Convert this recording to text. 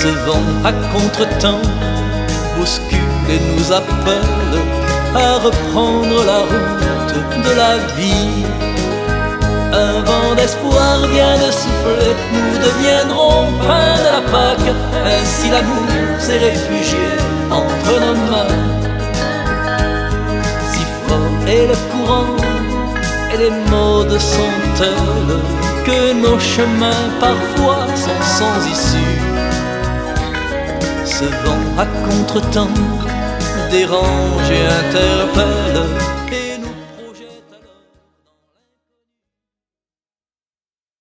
Ce vent à contre-temps bouscule et nous appelle à reprendre la route de la vie. Un vent d'espoir vient de souffler, nous deviendrons pain de la Pâque. Ainsi l'amour s'est réfugié entre nos mains. Si fort est le courant et les modes sont tels que nos chemins parfois sont sans issue. Ce vent à contre-temps dérange et interpelle,